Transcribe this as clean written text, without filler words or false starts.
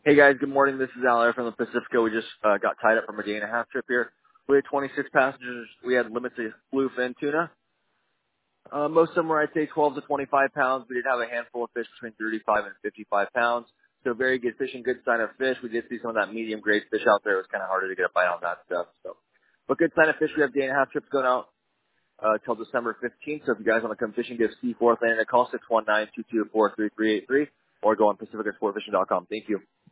Hey guys, good morning. This is Al from the Pacifico. We just got tied up from a day and a half trip here. We had 26 passengers. We had limits of bluefin tuna. Most of them were, I'd say, 12 to 25 pounds. We did have a handful of fish between 35 and 55 pounds. So very good fishing, good sign of fish. We did see some of that medium grade fish out there. It was kind of harder to get a bite on that stuff. But good sign of fish. We have day and a half trips going out till December 15th. So if you guys want to come fishing, give Seaforth Landing a call, 619-224-3383, or go on pacificasportfishing.com. Thank you.